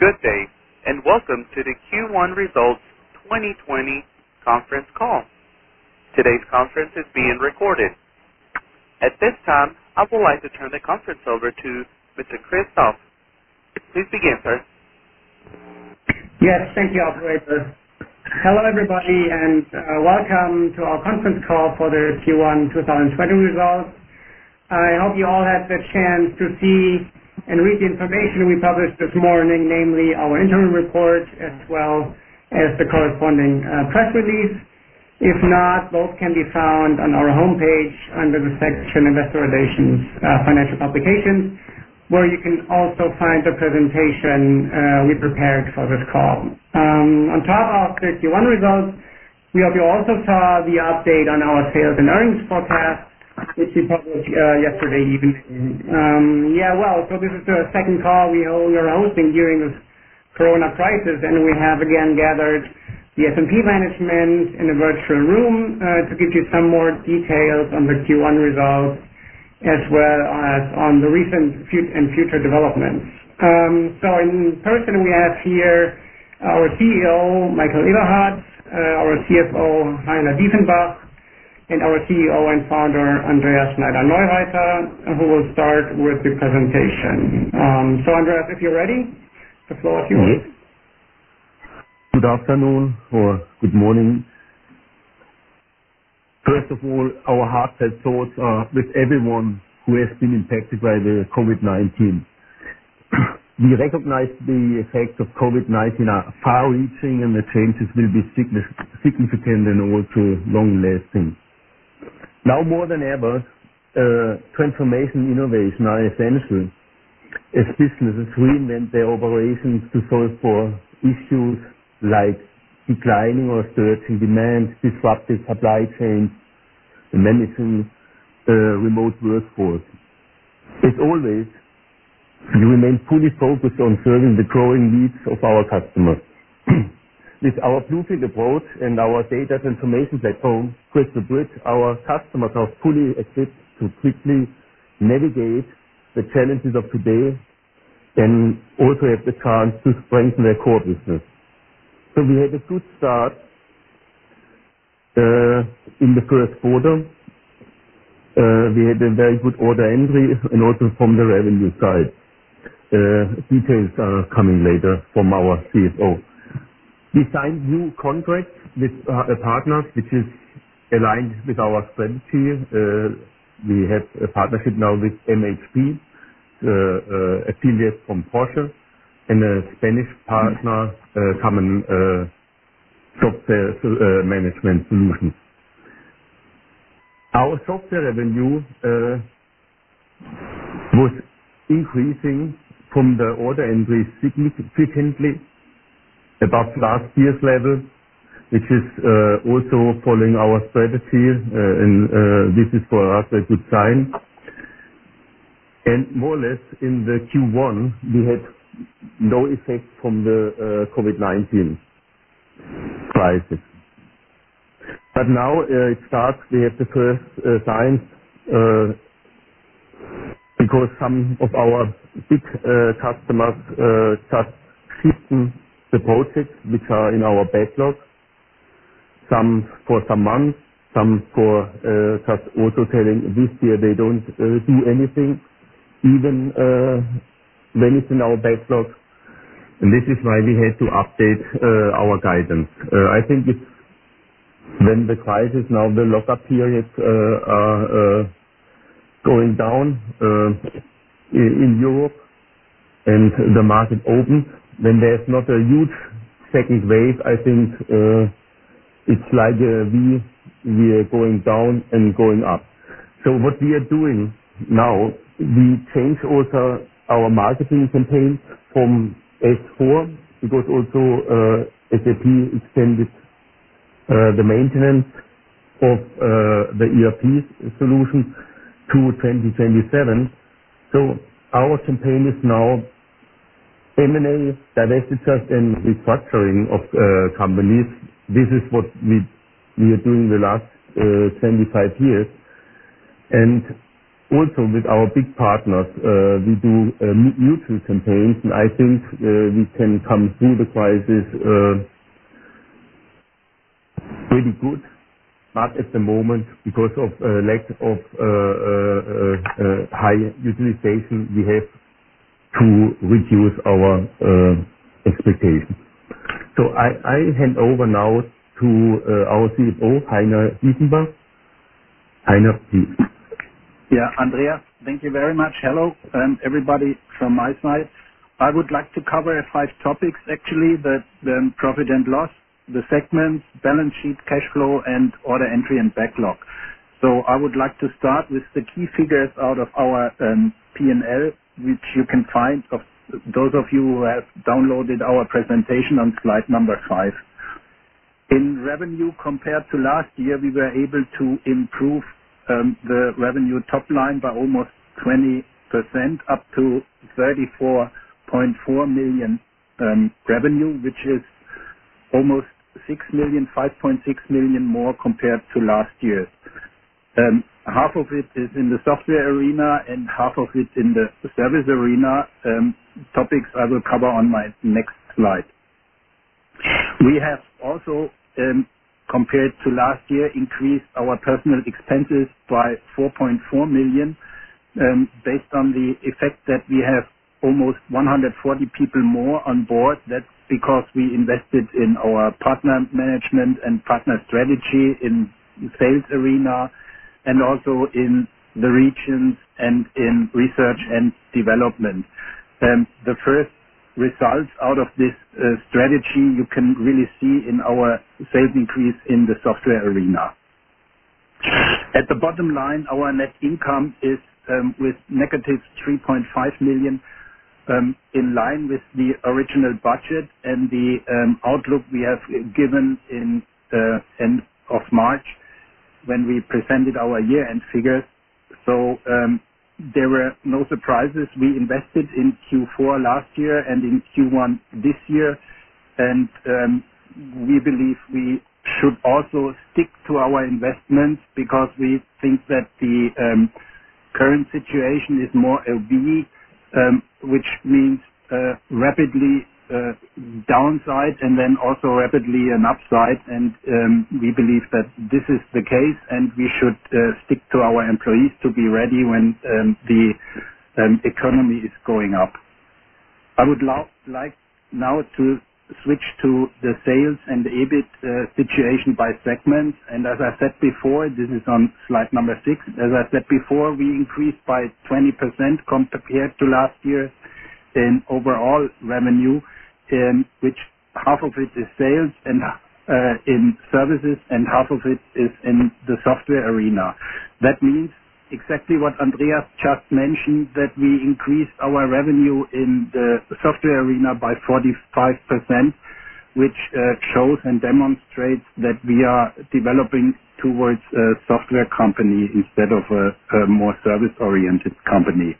Good day, and welcome to the Q1 Results 2020 conference call. Today's conference is being recorded. At this time, I would like to turn the conference over to Mr. Christoph. Please begin, sir. Yes, thank you, operator. Hello, everybody, and welcome to our conference call for the Q1 2020 results. I hope you all had the chance to see and read the information we published this morning, namely our interim report as well as the corresponding press release. If not, both can be found on our homepage under the section Investor Relations Financial Publications, where you can also find the presentation we prepared for this call. On top of the Q1 results, we hope you also saw the update on our sales and earnings forecast, which we published yesterday evening. So this is the second call we are hosting during this corona crisis, and we have again gathered the S&P management in a virtual room to give you some more details on the Q1 results as well as on the recent and future developments. So in person we have here our CEO, Michael Eberhardt, our CFO, Heiner Diefenbach, and our CEO and founder, Andreas Schneider-Neureiter, who will start with the presentation. So Andreas, if you're ready, the floor is yours. Yes. Good afternoon or good morning. First of all, our heartfelt thoughts are with everyone who has been impacted by the COVID-19. We recognize the effects of COVID-19 are far-reaching and the changes will be significant and also long-lasting. Now more than ever, transformation and innovation are essential as businesses reinvent their operations to solve for issues like declining or surging demand, disrupted supply chains, and managing remote workforce. As always, we remain fully focused on serving the growing needs of our customers. With our Bluefield approach and our data transformation platform, Crystal Bridge, our customers are fully equipped to quickly navigate the challenges of today and also have the chance to strengthen their core business. So we had a good start in the first quarter. We had a very good order entry and also from the revenue side. Details are coming later from our CFO. We signed new contracts with partners which is aligned with our strategy. We have a partnership now with MHP, affiliate from Porsche, and a Spanish partner, common software management solutions. Our software revenue was increasing from the order entry significantly above last year's level, which is also following our strategy, and this is for us a good sign. And more or less in the Q1, we had no effect from the COVID-19 crisis. But now it starts, we have the first signs, because some of our big customers just shifting the projects which are in our backlog, some for some months, some for just also telling this year they don't do anything, even when it's in our backlog. And this is why we had to update our guidance. I think it's when the crisis now, the lockup periods are going down in Europe and the market opens, when there's not a huge second wave, I think it's like we are going down and going up. So what we are doing now, we change also our marketing campaigns from S4, because also SAP extended the maintenance of the ERP solution to 2027. So our campaign is now M&A, divestitures and restructuring of companies. This is what we are doing the last 25 years. And also with our big partners, we do mutual campaigns, and I think we can come through the crisis pretty good. But at the moment, because of lack of high utilization, we have to reduce our expectations. So I hand over now to our CFO, Heiner Diefenbach. Heiner, please. Yeah, Andreas, thank you very much. Hello, everybody from my side. I would like to cover 5 topics, actually, the profit and loss, the segments, balance sheet, cash flow, and order entry and backlog. So I would like to start with the key figures out of our P&L, which you can find of those of you who have downloaded our presentation on slide number 5. In revenue compared to last year, we were able to improve the revenue top line by almost 20%, up to 34.4 million revenue, which is almost 5.6 million more compared to last year. Half of it is in the software arena and half of it in the service arena. Topics I will cover on my next slide. We have also compared to last year, increased our personnel expenses by 4.4 million, based on the effect that we have almost 140 people more on board. That's because we invested in our partner management and partner strategy in sales arena and also in the regions and in research and development. The first results out of this strategy you can really see in our sales increase in the software arena. At the bottom line, our net income is with negative 3.5 million, in line with the original budget and the outlook we have given in end of March when we presented our year-end figures. So there were no surprises. We invested in Q4 last year and in Q1 this year, and we believe we should also stick to our investments because we think that the current situation is more a V, which means rapidly downside and then also rapidly an upside, and we believe that this is the case, and we should stick to our employees to be ready when the economy is going up. I would like now to switch to the sales and the EBIT situation by segment, and as I said before, this is on slide number 6. As I said before, we increased by 20% compared to last year in overall revenue, which half of it is sales and in services and half of it is in the software arena. That means exactly what Andreas just mentioned, that we increased our revenue in the software arena by 45%, which shows and demonstrates that we are developing towards a software company instead of a more service-oriented company.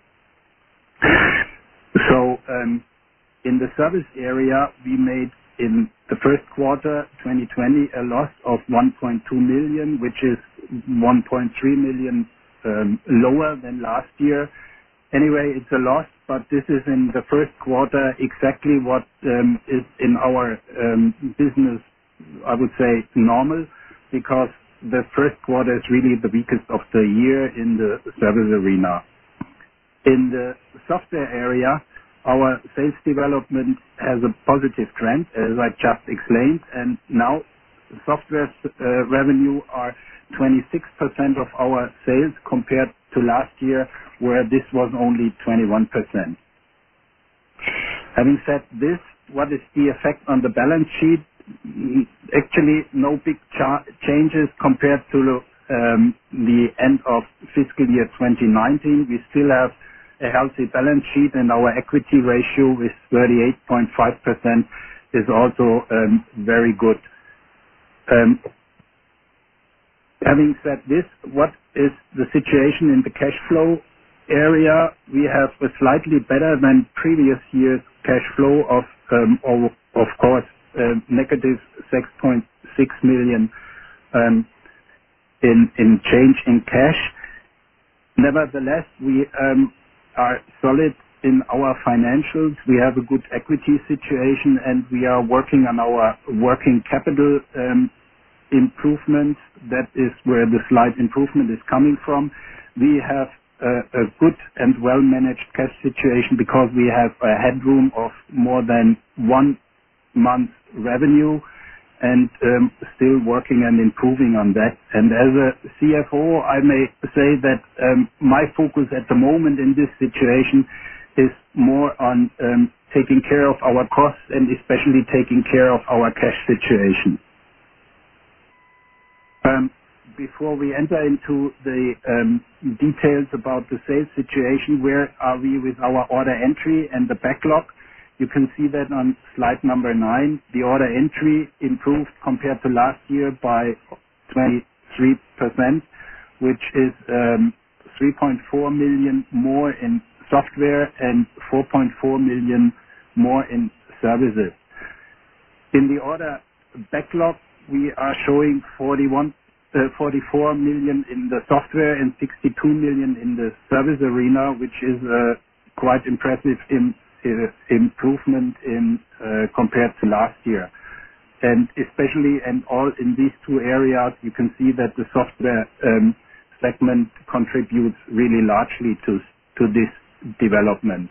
So in the service area, we made in the first quarter 2020 a loss of 1.2 million, which is 1.3 million lower than last year. Anyway, it's a loss, but this is in the first quarter exactly what is in our business, I would say, normal, because the first quarter is really the weakest of the year in the service arena. In the software area, our sales development has a positive trend, as I just explained, and now software revenue are 26% of our sales compared to last year, where this was only 21%. Having said this, what is the effect on the balance sheet? Actually, no big changes compared to the end of fiscal year 2019. We still have a healthy balance sheet, and our equity ratio is 38.5%, is also very good. Having said this, what is the situation in the cash flow area? We have a slightly better than previous year's cash flow of course, negative 6.6 million in change in cash. Nevertheless, we are solid in our financials. We have a good equity situation, and we are working on our working capital improvements. That is where the slight improvement is coming from. We have a good and well-managed cash situation because we have a headroom of more than 1 month revenue, and still working and improving on that. And as a CFO, I may say that my focus at the moment in this situation is more on taking care of our costs and especially taking care of our cash situation. Before we enter into the details about the sales situation, where are we with our order entry and the backlog? You can see that on slide number 9. The order entry improved compared to last year by 23%, which is 3.4 million more in software and 4.4 million more in services. In the order backlog, we are showing 44 million in the software and 62 million in the service arena, which is quite impressive improvement in compared to last year. And especially and all in these two areas, you can see that the software segment contributes really largely to this development.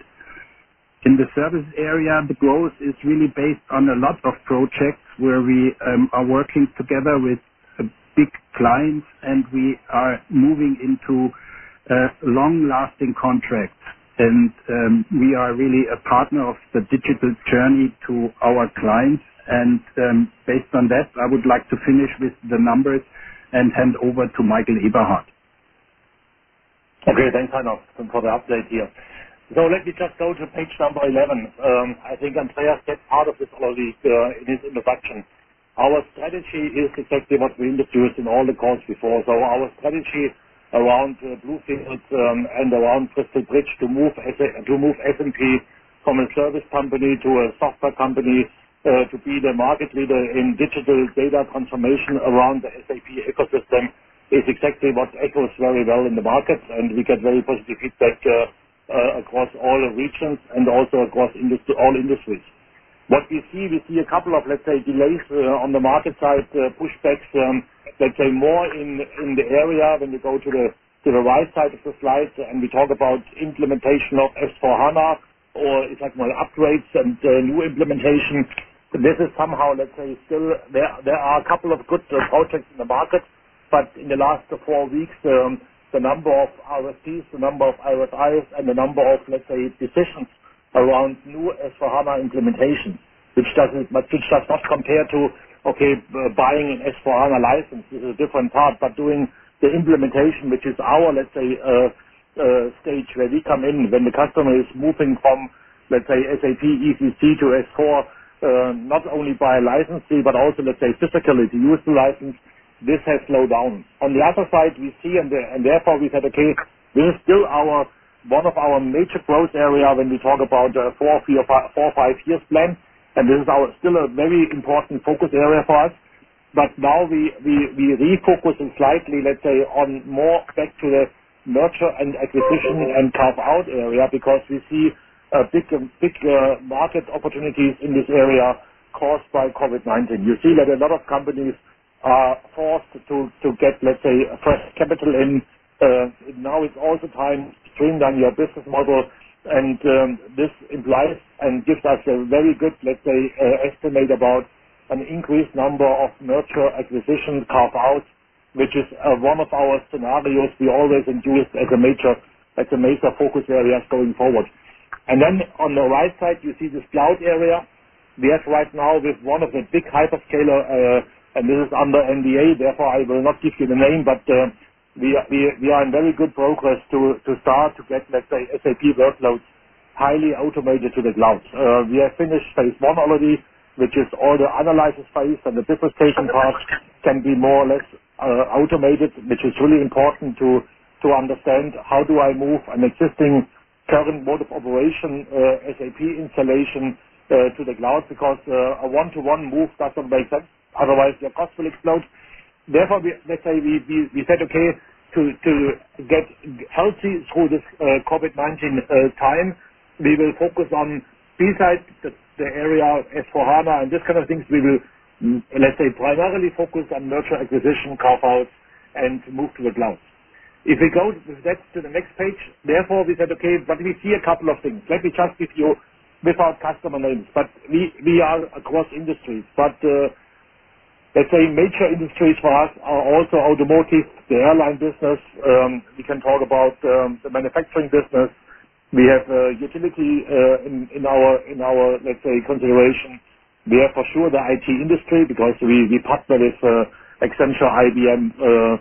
In the service area, the growth is really based on a lot of projects where we are working together with big clients, and we are moving into long-lasting contracts. And we are really a partner of the digital journey to our clients. And based on that, I would like to finish with the numbers and hand over to Michael Eberhardt. Okay, thanks, Heiner, for the update here. So let me just go to page number 11. I think Andreas said part of this already in his introduction. Our strategy is exactly what we introduced in all the calls before. So our strategy around Bluefield and around Crystal Bridge to move SNP from a service company to a software company to be the market leader in digital data transformation around the SAP ecosystem is exactly what echoes very well in the market, and we get very positive feedback across all regions and also across all industries. What we see a couple of, let's say, delays on the market side, pushbacks, let's say more in the area when you go to the right side of the slide and we talk about implementation of S4HANA or it's like more upgrades and new implementation. This is somehow, let's say, still there are a couple of good projects in the market, but in the last 4 weeks, the number of RFPs, the number of RFIs, and the number of, let's say, decisions around new S4HANA implementation, which does not compare to, buying an S4HANA license. This is a different part, but doing the implementation, which is our, let's say, stage where we come in when the customer is moving from, let's say, SAP ECC to S4, not only by a license fee, but also, let's say, physically to use the license. This has slowed down. On the other side, we see, and therefore we said, okay, this is still one of our major growth area when we talk about 4 or 5 years plan, and this is still a very important focus area for us. But now we refocus slightly, let's say, on more back to the merger and acquisition and carve-out area because we see big market opportunities in this area caused by COVID-19. You see that a lot of companies are forced to get, let's say, fresh capital in. Now it's also time to streamline your business model, and this implies and gives us a very good, let's say, estimate about an increased number of merger, acquisition, carve-out, which is one of our scenarios we always induce as a major focus areas going forward. And then on the right side, you see this cloud area. We have right now with one of the big hyperscaler, and this is under NDA, therefore I will not give you the name, but we are in very good progress to start to get, let's say, SAP workloads highly automated to the cloud. We have finished phase 1 already, which is all the analysis phase, and the business station part can be more or less automated, which is really important to understand how do I move an existing current mode of operation SAP installation to the cloud, because a one-to-one move doesn't make sense. Otherwise, your cost will explode. Therefore, we said, okay, to get healthy through this COVID-19 time. We will focus on, besides the area S4HANA and this kind of things, we will, let's say, primarily focus on merger acquisition, carve-outs, and move to the cloud. If we go with that to the next page, therefore we said, okay, but we see a couple of things. Let me just give you, without customer names, but we are across industries. But let's say major industries for us are also automotive, the airline business. We can talk about the manufacturing business. We have utility in our let's say consideration. We have for sure the IT industry because we partner with Accenture, IBM,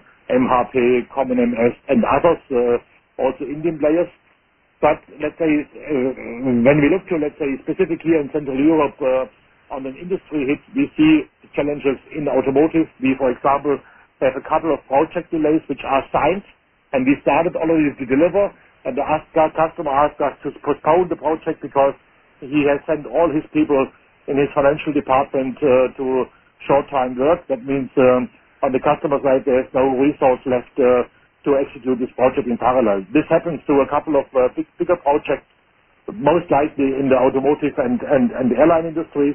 MHP, Common MS, and others, also Indian players. But let's say when we look to, let's say, specific here in Central Europe on an industry hit, we see challenges in automotive. We, for example, have a couple of project delays which are signed, and we started already to deliver, and the customer asked us to postpone the project because he has sent all his people in his financial department to short-time work. That means on the customer side there is no resource left to execute this project in parallel. This happens to a couple of bigger projects, most likely in the automotive and airline industries.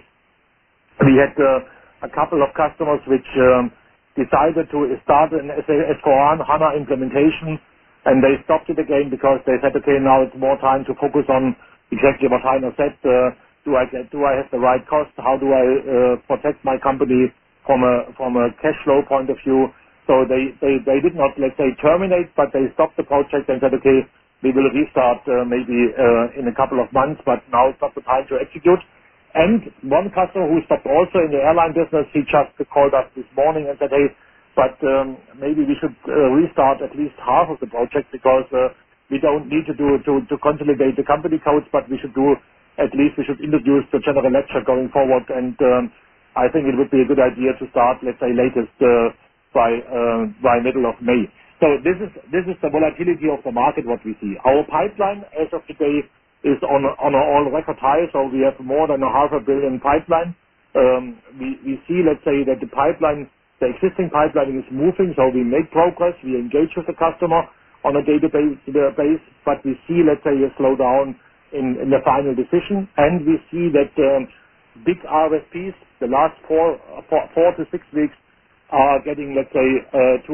We had a couple of customers which decided to start an S4HANA implementation, and they stopped it again because they said, okay, now it's more time to focus on exactly what Heiner said. Do I have the right cost? How do I protect my company from a cash flow point of view? So they did not, let's say, terminate, but they stopped the project and said, okay, we will restart maybe in a couple of months, but now it's not the time to execute. And one customer who stopped also in the airline business, he just called us this morning and said, hey, but maybe we should restart at least half of the project because we don't need to consolidate the company codes, but we should introduce the general ledger going forward. And I think it would be a good idea to start, let's say, latest by middle of May. So this is the volatility of the market, what we see. Our pipeline as of today is on an all-record high, so we have more than 500 million pipeline. We see, let's say, that the existing pipeline is moving, so we make progress, we engage with the customer on a database base, but we see, let's say, a slowdown in the final decision, and we see that big RFPs, the last 4 to 6 weeks, are getting, let's say, to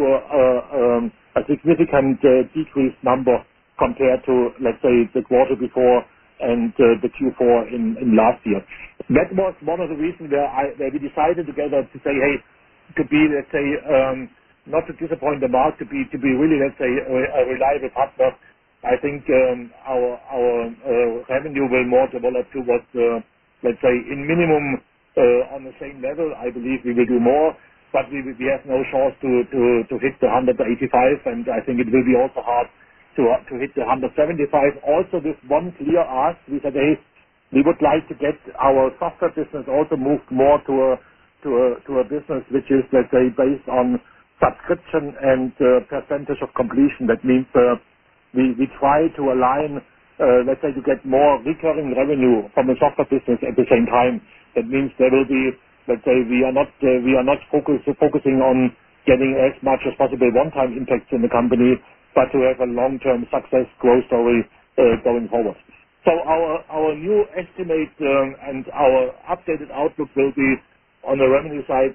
a significant decreased number compared to, let's say, the quarter before and the Q4 in last year. That was one of the reasons where we decided together to say, hey, to be, let's say, not to disappoint the market, to be really, let's say, a reliable partner. I think our revenue will more develop towards, let's say, in minimum on the same level. I believe we will do more. But we have no chance to hit the 185, and I think it will be also hard to hit the 175. Also, this one clear ask, we said, hey, we would like to get our software business also moved more to a business which is, let's say, based on subscription and percentage of completion. That means we try to align, let's say, to get more recurring revenue from the software business at the same time. That means there will be, let's say, we are not focusing on getting as much as possible one-time impacts in the company, but to have a long-term success growth story going forward. So our new estimate and our updated outlook will be on the revenue side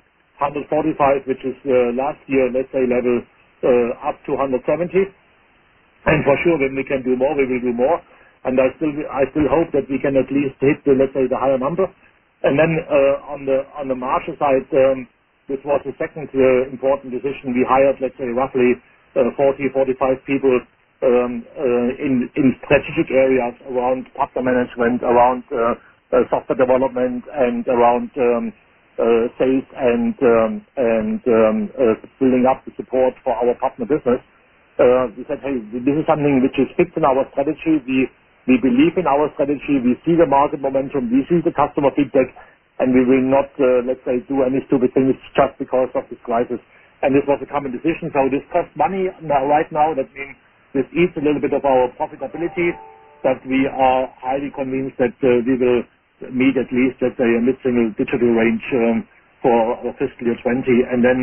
145, which is last year, let's say, level up to 170. And for sure, when we can do more, we will do more. And I still hope that we can at least hit the, let's say, the higher number. And then on the margin side, this was the second important decision. We hired, let's say, roughly 40-45 people in strategic areas around partner management, around software development, and around sales and building up the support for our partner business. We said, hey, this is something which is fixed in our strategy. We believe in our strategy. We see the market momentum. We see the customer feedback, and we will not, let's say, do any stupid things just because of this crisis. And this was a common decision. So this costs money right now. That means this eats a little bit of our profitability, but we are highly convinced that we will meet at least, let's say, a mid-single digital range for fiscal year 20. And then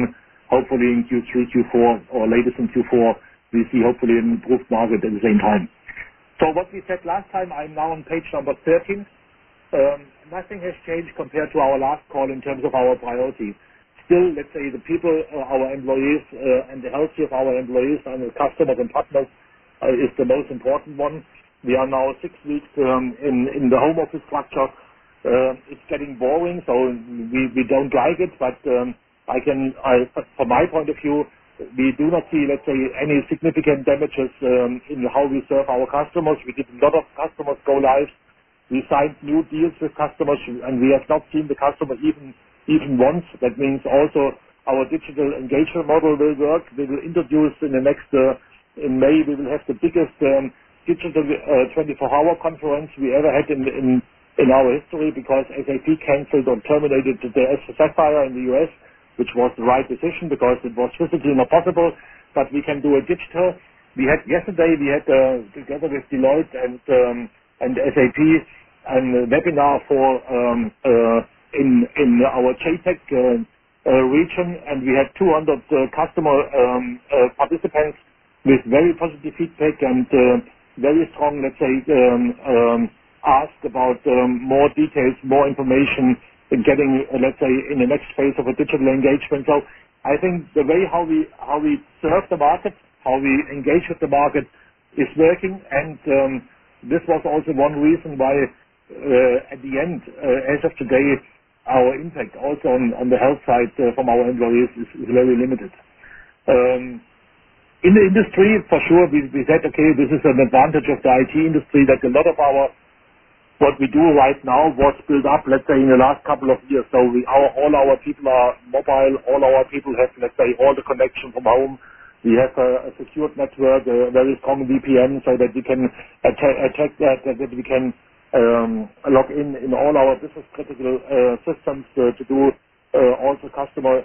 hopefully in Q3, Q4, or latest in Q4, we see hopefully an improved market at the same time. So what we said last time, I'm now on page number 13. Nothing has changed compared to our last call in terms of our priority. Still, let's say the people, our employees, and the health of our employees and the customers and partners is the most important one. We are now 6 weeks in the home office structure. It's getting boring, so we don't like it, but from my point of view, we do not see, let's say, any significant damages in how we serve our customers. We did a lot of customers go live. We signed new deals with customers, and we have not seen the customer even once. That means also our digital engagement model will work. We will introduce in the next in May. We will have the biggest digital 24-hour conference we ever had in our history, because SAP cancelled or terminated the Sapphire in the US, which was the right decision because it was physically not possible. But we can do a digital. Yesterday we had together with Deloitte and SAP a webinar for in our JTEC region, and we had 200 customer participants with very positive feedback and very strong, let's say, ask about more details, more information in getting, let's say, in the next phase of a digital engagement. So I think the way how we serve the market, how we engage with the market is working, and this was also one reason why at the end, as of today, our impact also on the health side from our employees is very limited. In the industry, for sure, we said, okay, this is an advantage of the IT industry, that a lot of what we do right now was built up, let's say, in the last couple of years. So all our people are mobile, all our people have, let's say, all the connection from home. We have a secured network, a very strong VPN, so that we can attack that we can log in all our business critical systems to do also customer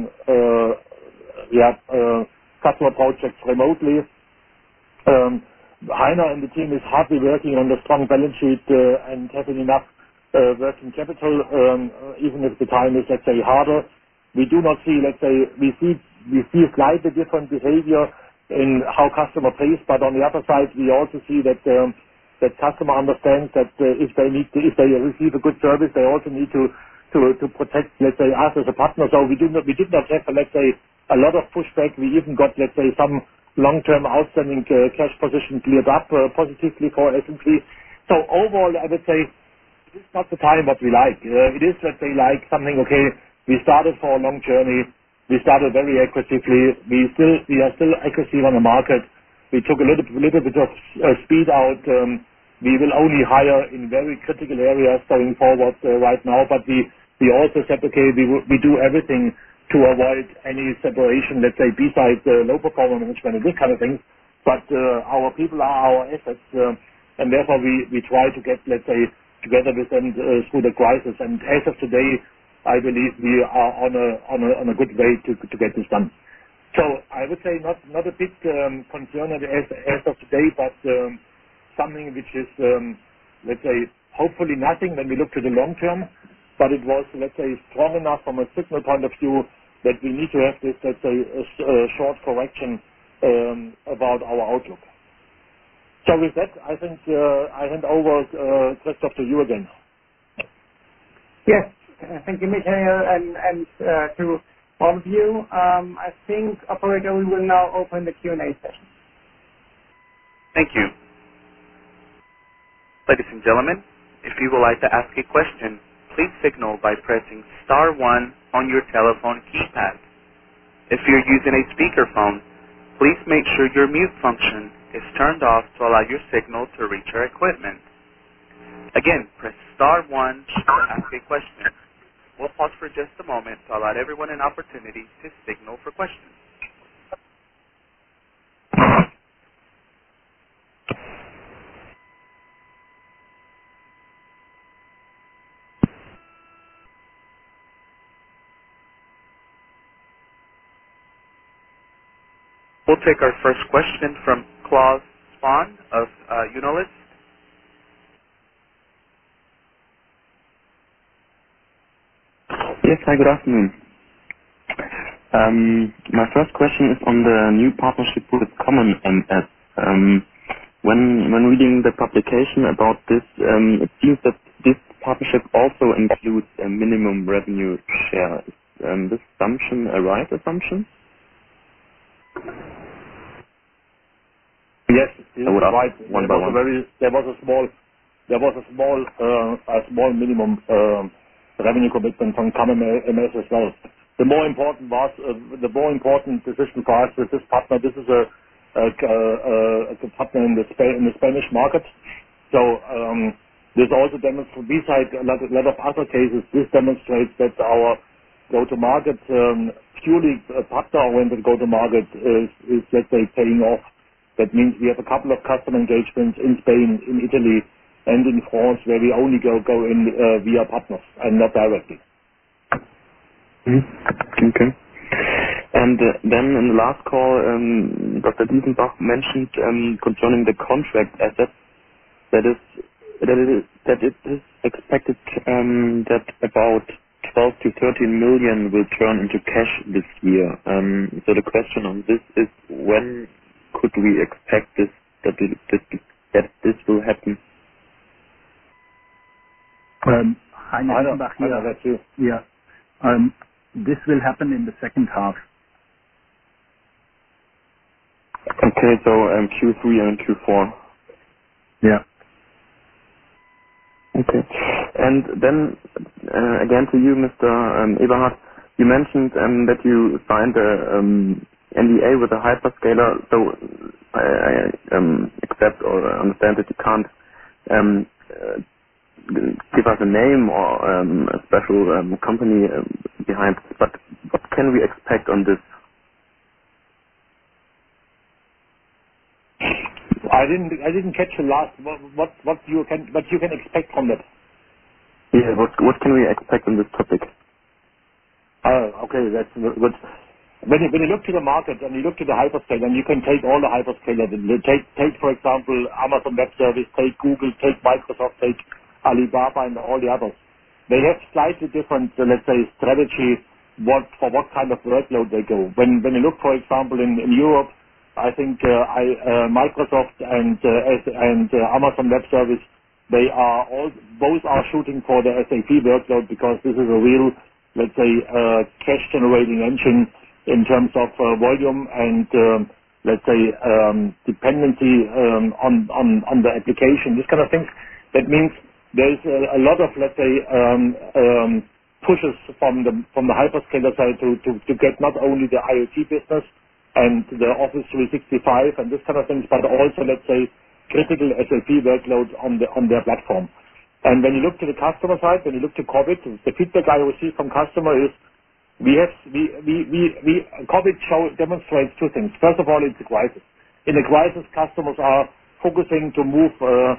projects remotely. Heiner and the team is hardly working on the strong balance sheet and having enough working capital, even if the time is, let's say, harder. We do not see, let's say, we see slightly different behavior in how customer pays, but on the other side, we also see that customer understands that if they receive a good service, they also need to protect, let's say, us as a partner. So we did not have, let's say, a lot of pushback. We even got, let's say, some long-term outstanding cash position cleared up positively for S&P. So overall, I would say it's not the time what we like. It is, let's say, like something, okay, we started for a long journey. We started very aggressively. We are still aggressive on the market. We took a little bit of speed out. We will only hire in very critical areas going forward right now, but we also said, okay, we do everything to avoid any separation, let's say, besides low performance management and this kind of thing. But our people are our assets, and therefore we try to get, let's say, together with them through the crisis. And as of today, I believe we are on a good way to get this done. So I would say not a big concern as of today, but something which is, let's say, hopefully nothing when we look to the long term. But it was, let's say, strong enough from a signal point of view that we need to have this, let's say, short correction about our outlook. So with that, I think I hand over, Christoph, to you again. Yes, thank you, Michael, and to all of you. I think, operator, we will now open the Q&A session. Thank you. Ladies and gentlemen, if you would like to ask a question, please signal by pressing *1 on your telephone keypad. If you're using a speakerphone, please make sure your mute function is turned off to allow your signal to reach our equipment. Again, press *1 to ask a question. We'll pause for just a moment to allow everyone an opportunity to signal for questions. We'll take our first question from Klaus Spahn of Unilist. Yes, hi, good afternoon. My first question is on the new partnership with Common MS. When reading the publication about this, it seems that this partnership also includes a minimum revenue share. Is this assumption a right assumption? Yes, this is right. One by one. There was a small minimum revenue commitment from Common MS as well. The more important decision for us with this partner. This is a partner in the Spanish market. So this also demonstrates, besides a lot of other cases, this demonstrates that our go-to-market, purely partner-oriented go-to-market is, let's say, paying off. That means we have a couple of customer engagements in Spain, in Italy, and in France where we only go in via partners and not directly. Okay. And then in the last call, Dr. Dietenbach mentioned concerning the contract assets that it is expected that about 12 to 13 million will turn into cash this year. So the question on this is, when could we expect that this will happen? Dietenbach here. Yeah. This will happen in the second half. Okay, so Q3 and Q4. Yeah. Okay. And then again to you, Mr. Eberhard, you mentioned that you signed a NDA with a hyperscaler. So I accept or understand that you can't give us a name or a special company behind it, but what can we expect on this? I didn't catch the last. What you can expect from that? Yeah, what can we expect on this topic? Okay, that's good. When you look to the market and you look to the hyperscaler, and you can take all the hyperscalers. Take for example Amazon Web Service, take Google, take Microsoft, take Alibaba, and all the others. They have slightly different, let's say, strategy for what kind of workload they go. When you look, for example, in Europe, I think Microsoft and Amazon Web Service, both are shooting for the SAP workload because this is a real, let's say, cash generating engine in terms of volume and let's say dependency on the application, this kind of things. That means there's a lot of, let's say, pushes from the hyperscaler side to get not only the IoT business and the Office 365 and this kind of things, but also, let's say, critical SAP workloads on their platform. And when you look to the customer side, when you look to COVID, the feedback I receive from customer is COVID demonstrates two things. First of all, it's a crisis. In a crisis, customers are focusing to move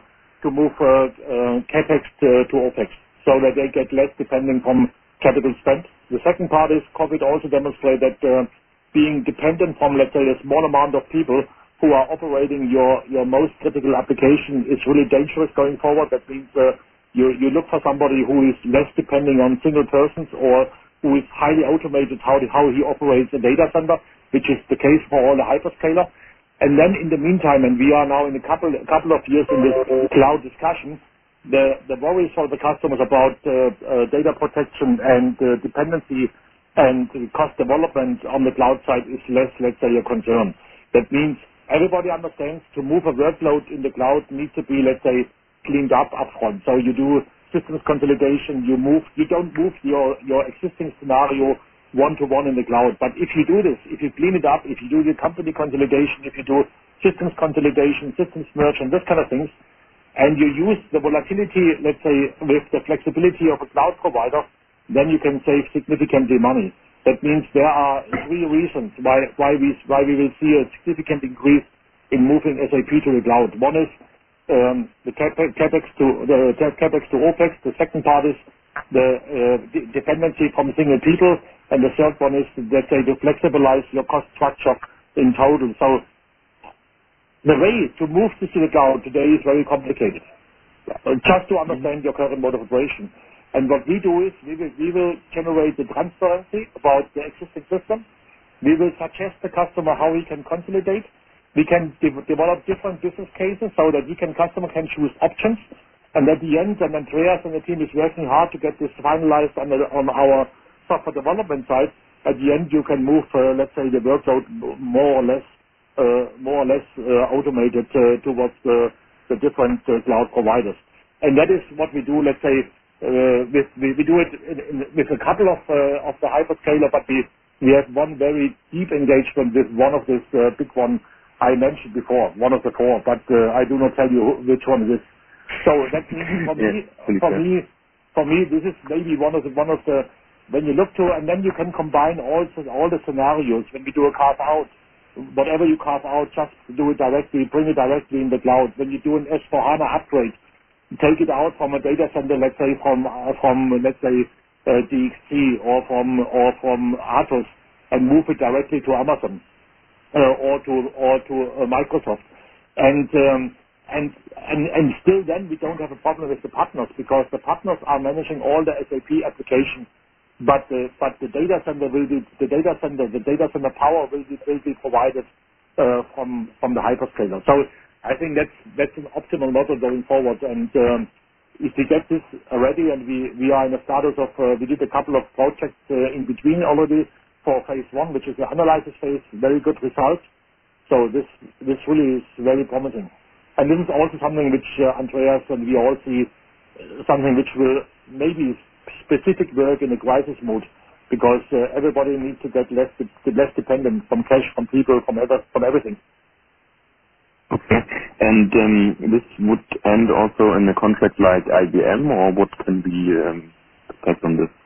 capex to opex, so that they get less depending from capital spend. The second part is COVID also demonstrates that being dependent from, let's say, a small amount of people who are operating your most critical application is really dangerous going forward. That means you look for somebody who is less depending on single persons or who is highly automated how he operates a data center, which is the case for all the hyperscaler. And then in the meantime, and we are now in a couple of years in this cloud discussion, the worries for the customers about data protection and dependency and cost development on the cloud side is less, let's say, a concern. That means everybody understands to move a workload in the cloud needs to be, let's say, cleaned up upfront. So you do systems consolidation, you don't move your existing scenario one-to-one in the cloud. But if you do this, if you clean it up, if you do the company consolidation, if you do systems consolidation, systems merge, and this kind of things, and you use the volatility, let's say, with the flexibility of a cloud provider, then you can save significantly money. That means there are three reasons why we will see a significant increase in moving SAP to the cloud. One is the capex to OPEX. The second part is the dependency from single people, and the third one is, let's say, to flexibilize your cost structure in total. So the way to move this to the cloud today is very complicated. Just to understand your current mode of operation. And what we do is we will generate the transparency about the existing system. We will suggest the customer how he can consolidate. We can develop different business cases so that customer can choose options. And at the end, and Andreas and the team is working hard to get this finalized on our software development side. At the end, you can move, let's say, the workload more or less automated towards the different cloud providers. And that is what we do. Let's say we do it with a couple of the hyperscaler, but we have one very deep engagement with one of this big one I mentioned before, one of the four, but I do not tell you which one it is. So that means for me, this is maybe one of the when you look to, and then you can combine all the scenarios. When we do a carve out, whatever you carve out, just do it directly, bring it directly in the cloud. When you do an S/4HANA upgrade, take it out from a data center, let's say from DXC or from Atos, and move it directly to Amazon. Or to Microsoft, and still then we don't have a problem with the partners, because the partners are managing all the SAP applications, but the data center power will be provided from the hyperscaler. So I think that's an optimal model going forward, and if we get this ready, and we are in a status of we did a couple of projects in between already for phase 1, which is the analysis phase, very good results. So this really is very promising. And this is also something which Andreas and we all see, something which will maybe specific work in a crisis mode, because everybody needs to get less dependent from cash, from people, from everything. Okay. And this would end also in a contract like IBM, or what can be expect on this?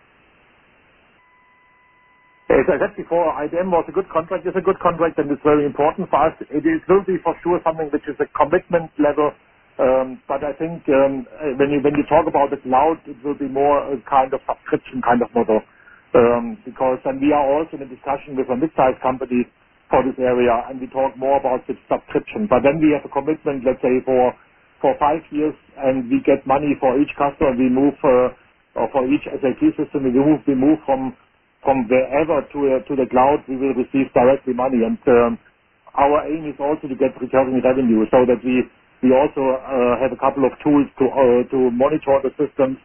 As I said before, IBM was a good contract. It's a good contract, and it's very important for us. It will be for sure something which is a commitment level. But I think when you talk about the cloud, it will be more a kind of subscription kind of model. Because and we are also in a discussion with a mid-sized company for this area, and we talk more about the subscription. But then we have a commitment, let's say, for 5 years, and we get money for each customer. We move or for each SAP system, we move from wherever to the cloud. We will receive directly money, and our aim is also to get recurring revenue, so that we also have a couple of tools to monitor the systems,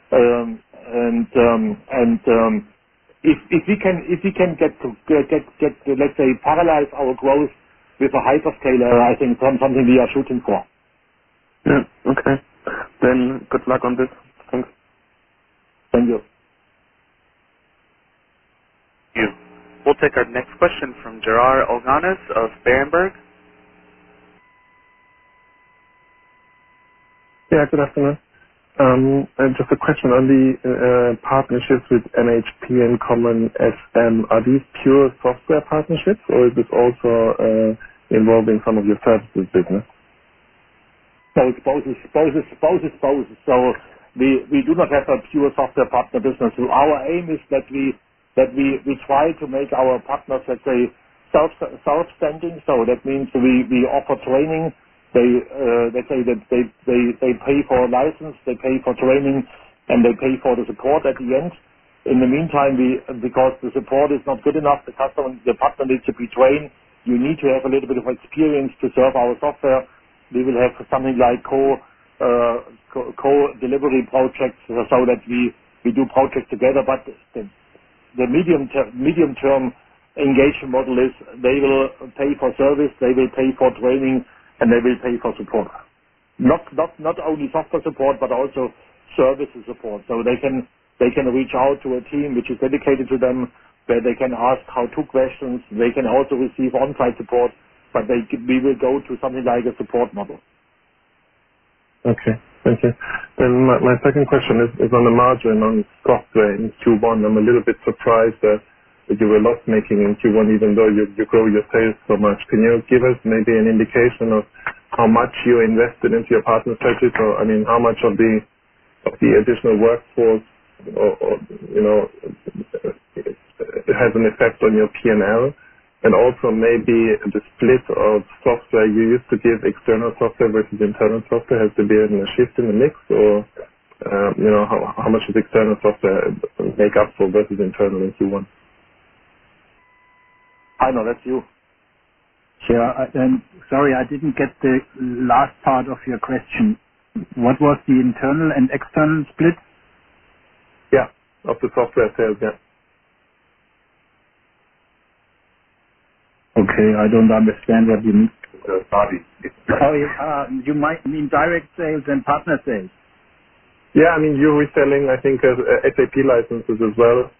if we can get let's say parallelize our growth with a hyperscaler, I think something we are shooting for. Yeah. Okay. Then good luck on this. Thanks. Thank you. We'll take our next question from Gerard Oganes of Berenberg. Yeah, good afternoon. Just a question on the partnerships with NHP and Common SM. Are these pure software partnerships, or is this also involving some of your services business? So it's both. So we do not have a pure software partner business. So our aim is that we try to make our partners, let's say, self-standing. So that means we offer training. Let's say that they pay for a license, they pay for training, and they pay for the support at the end. In the meantime, because the support is not good enough, the partner needs to be trained. You need to have a little bit of experience to serve our software. We will have something like co-delivery projects, so that we do projects together. But the medium-term engagement model is they will pay for service, they will pay for training, and they will pay for support. Not only software support, but also services support. So they can reach out to a team which is dedicated to them, where they can ask how-to questions. They can also receive on-site support, but we will go to something like a support model. Okay, thank you. And my second question is on the margin on software in Q1. I'm a little bit surprised that you were loss-making in Q1, even though you grow your sales so much. Can you give us maybe an indication of how much you invested into your partner strategy? So, I mean, how much of the additional workforce, it has an effect on your P&L? And also maybe the split of software. You used to give external software versus internal software. Has there been a shift in the mix, or how much does external software make up for versus internal in Q1? Heiner, that's you. Sure. Sorry, I didn't get the last part of your question. What was the internal and external split? Yeah, of the software sales, yeah. Okay, I don't understand what you mean. Party. Oh, yeah, you might mean direct sales and partner sales. Yeah, I mean, you're reselling, I think, SAP licenses as well.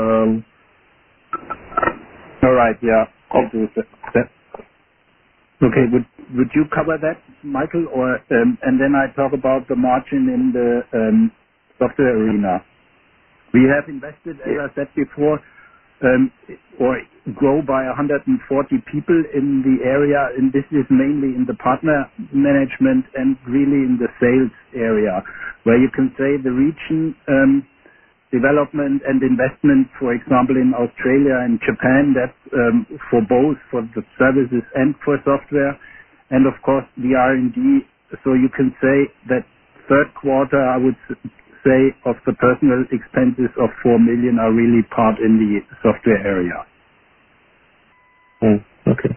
All right, yeah. I'll do that. Okay, would you cover that, Michael, or and then I talk about the margin in the software arena. We have invested, as I said before, or grow by 140 people in the area, and this is mainly in the partner management and really in the sales area, where you can say the region development and investment, for example, in Australia and Japan, that's for both, for the services and for software, and of course the R&D. So you can say that third quarter, I would say, of the personal expenses of 4 million are really part in the software area. Okay.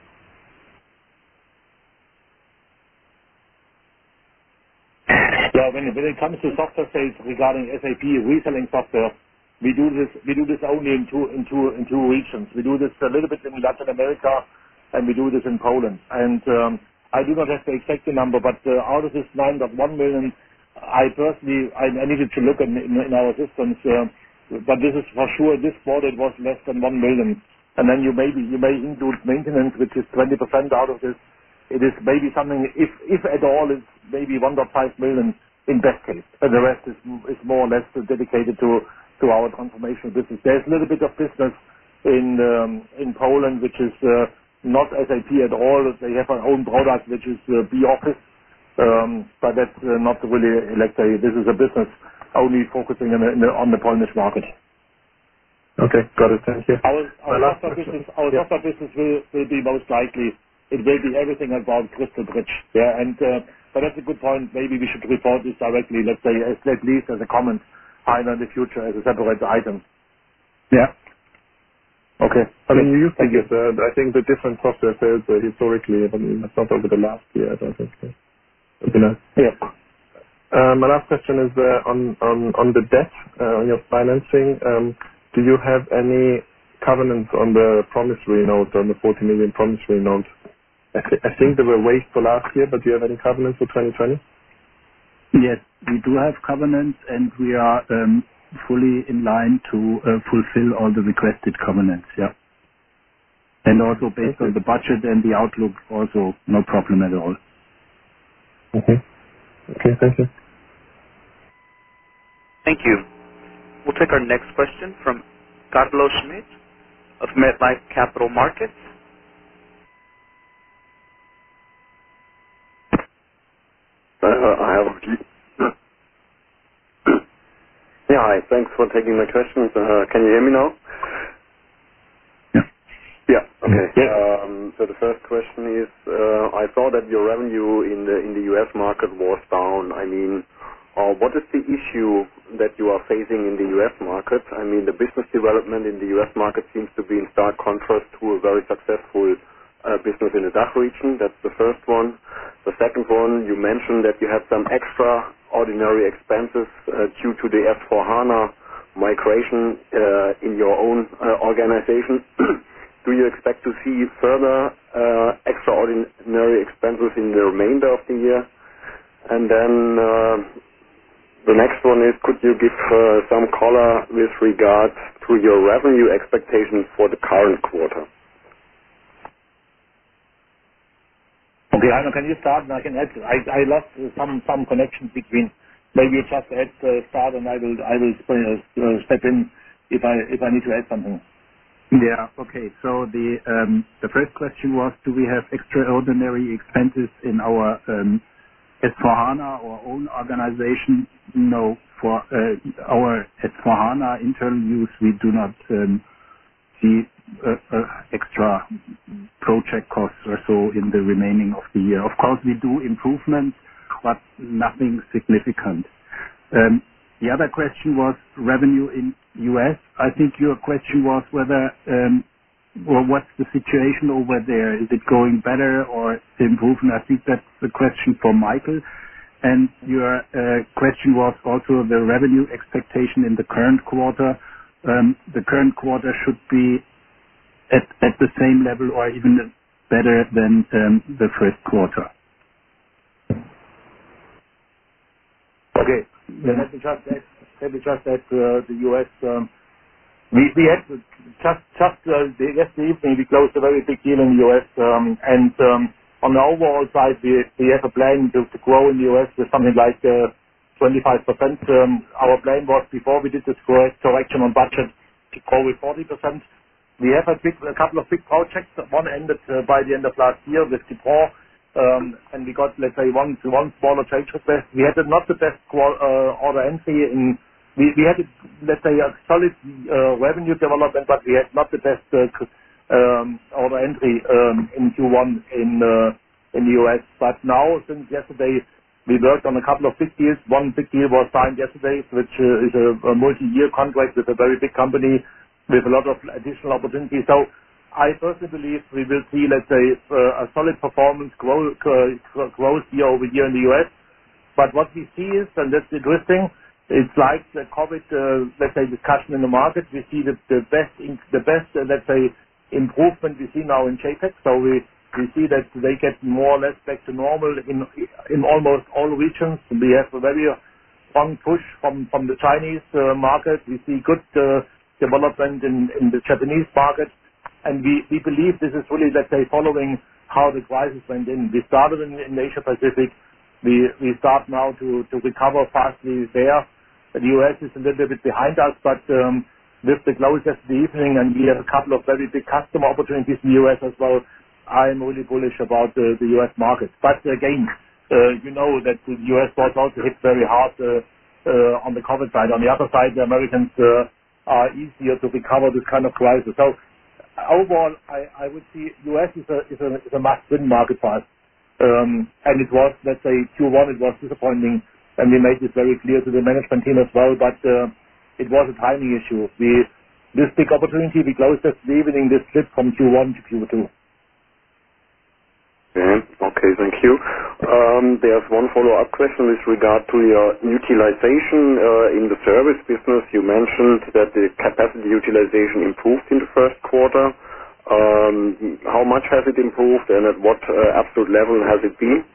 Yeah, when it comes to software sales regarding SAP reselling software, we do this only in two regions. We do this a little bit in Latin America, and we do this in Poland. And I do not have the exact number, but out of this 9.1 million, I personally needed to look in our systems, but this is for sure. This quarter it was less than 1 million, and then you may include maintenance, which is 20% out of this. It is maybe something, if at all, it's maybe 1.5 million in best case, and the rest is more or less dedicated to our transformation business. There's a little bit of business in Poland, which is not SAP at all. They have an own product, which is B-Office, but that's not really, let's say, this is a business only focusing on the Polish market. Okay, got it. Thank you. Our software business will be most likely. It will be everything about Crystal Bridge. Yeah, and but that's a good point. Maybe we should report this directly. Let's say at least as a comment, either in the future as a separate item. Yeah. Okay. I mean, you used to get I think the different software sales historically, I mean, it's not over the last year. I don't think so. Yeah. My last question is on the debt, on your financing. Do you have any covenants on the promissory note, on the 40 million promissory note? I think they were waived for last year, but do you have any covenants for 2020? Yes, we do have covenants, and we are fully in line to fulfill all the requested covenants. Yeah. And also based on the budget and the outlook, also no problem at all. Okay. Okay, thank you. Thank you. We'll take our next question from Carlos Schmidt of MetLife Capital Markets. Yeah, hi. Thanks for taking my questions. Can you hear me now? Yeah. Yeah. Okay. Yeah. So the first question is, I saw that your revenue in the U.S. market was down. I mean, what is the issue that you are facing in the U.S. market? I mean, the business development in the U.S. market seems to be in stark contrast to a very successful business in the DACH region. That's the first one. The second one, you mentioned that you had some extraordinary expenses due to the S4HANA migration in your own organization. Do you expect to see further extraordinary expenses in the remainder of the year? And then the next one is, could you give some color with regards to your revenue expectations for the current quarter? Okay, Heiner, can you start and I can add? I lost some connection between. Maybe you just add start and I will step in if I need to add something. Yeah. Okay. So the first question was, do we have extraordinary expenses in our S4HANA, our own organization? No. For our S4HANA internal use, we do not see extra project costs or so in the remaining of the year. Of course, we do improvements, but nothing significant. The other question was revenue in U.S. I think your question was whether what's the situation over there? Is it going better or improving? I think that's the question for Michael. And your question was also the revenue expectation in the current quarter. The current quarter should be at the same level or even better than the first quarter. Okay. Then let me just add the U.S. We had yesterday evening we closed a very big deal in the U.S. And on the overall side we have a plan to grow in the U.S. with something like 25%. Our plan was before we did this correction on budget to grow with 40%. We have a couple of big projects. One ended by the end of last year with DuPont, and we got, let's say, one smaller change request. We had not the best order entry in. We had, let's say, a solid revenue development, but we had not the best order entry in Q1 in the US. But now, since yesterday, we worked on a couple of big deals. One big deal was signed yesterday, which is a multi-year contract with a very big company with a lot of additional opportunities. So I personally believe we will see, let's say, a solid performance growth year over year in the US. But what we see is, and that's interesting, it's like the COVID, let's say, discussion in the market. We see the best, let's say, improvement we see now in JAPAC. So we see that they get more or less back to normal in almost all regions. We have a very strong push from the Chinese market. We see good development in the Japanese market. And we believe this is really, let's say, following how the crisis went in. We started in Asia Pacific. We start now to recover fastly there. The US is a little bit behind us, but with the close yesterday evening, and we have a couple of very big customer opportunities in the US as well, I'm really bullish about the US market. But again, you know that the US was also hit very hard on the COVID side. On the other side, the Americans are easier to recover this kind of crisis. So overall, I would see US is a must-win market for us. And it was, let's say, Q1, it was disappointing, and we made this very clear to the management team as well, but it was a timing issue. This big opportunity, we closed this evening, this slip from Q1 to Q2. Okay, thank you. There's one follow-up question with regard to your utilization in the service business. You mentioned that the capacity utilization improved in the first quarter. How much has it improved, and at what absolute level has it been?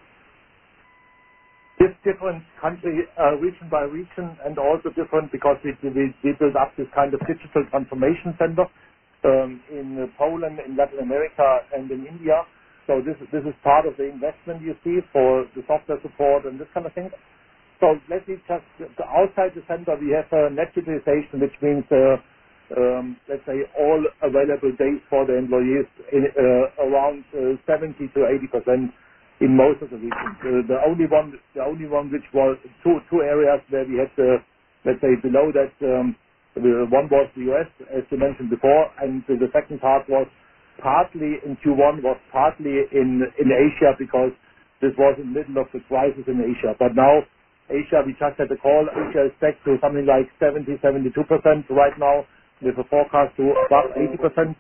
It's different country, region by region, and also different because we built up this kind of digital transformation center in Poland, in Latin America, and in India. So this is part of the investment you see for the software support and this kind of thing. So let me just outside the center we have net utilization, which means let's say all available days for the employees in around 70 to 80% in most of the regions. The only one which was two areas where we had let's say below that. One was the US, as you mentioned before, and the second part was partly in Q1, was partly in Asia, because this was in the middle of the crisis in Asia. But now Asia, we just had a call. Asia is back to something like 70-72% right now, with a forecast to above 80%.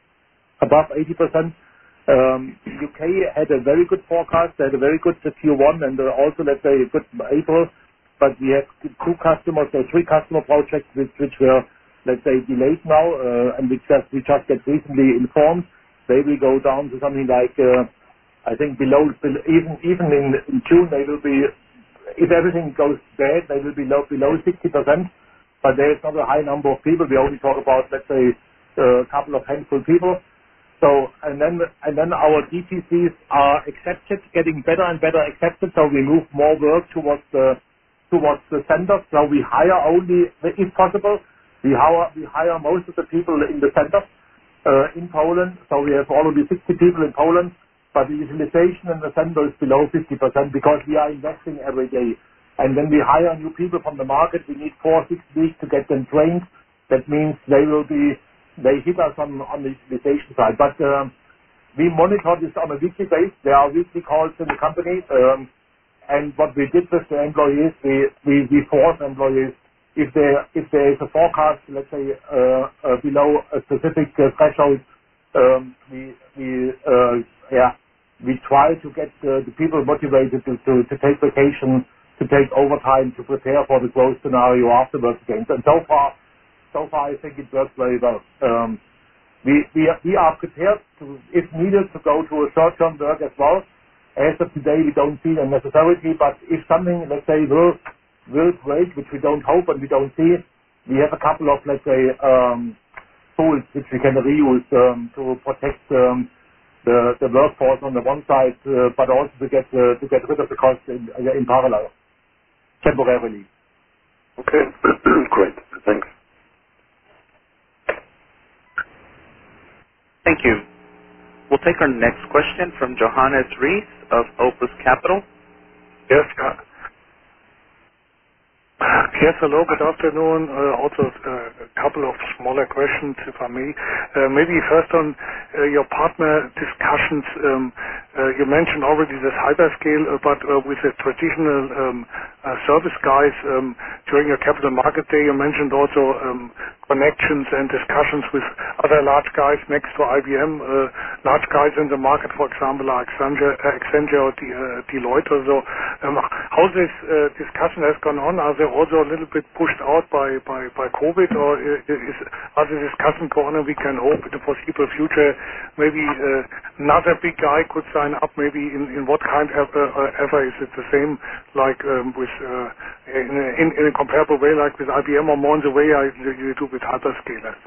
UK had a very good forecast. They had a very good Q1 and also, let's say, a good April. But we have three customer projects which were, let's say, delayed now, and we just get recently informed. They will go down to something like, I think below even in June they will be, if everything goes bad, they will be below 60%. But there is not a high number of people. We only talk about, let's say, a couple of handful people. So and then our DTCs are accepted, getting better and better accepted. So we move more work towards the center. So we hire only, if possible, we hire most of the people in the center in Poland. So we have already 60 people in Poland, but the utilization in the center is below 50% because we are investing every day. And when we hire new people from the market, we need 4-6 weeks to get them trained. That means they hit us on the utilization side. But we monitor this on a weekly basis. There are weekly calls in the company. And what we did with the employees, we force employees, if there is a forecast, let's say, below a specific threshold, we try to get the people motivated to take vacation, to take overtime, to prepare for the growth scenario afterwards again. And so far I think it works very well. We are prepared to, if needed, to go to a short-term work as well. As of today, we don't see the necessity, but if something, let's say, will break, which we don't hope and we don't see, we have a couple of, let's say, tools which we can reuse to protect the workforce on the one side, but also to get rid of the cost in parallel, temporarily. Okay, great, thanks. Thank you. We'll take our next question from Johannes Rees of Opus Capital. Yes, yes, hello, good afternoon. Also a couple of smaller questions, if I may. Maybe first on your partner discussions. You mentioned already this hyperscale, but with the traditional service guys, during your capital market day, you mentioned also connections and discussions with other large guys next to IBM, large guys in the market, for example, like Accenture or Deloitte or so. How this discussion has gone on? Are they also a little bit pushed out by COVID, or are the discussions going on? We can hope in the foreseeable future maybe another big guy could sign up, maybe in what kind of ever. Is it the same like with in a comparable way like with IBM, or more in the way you do with hyperscalers?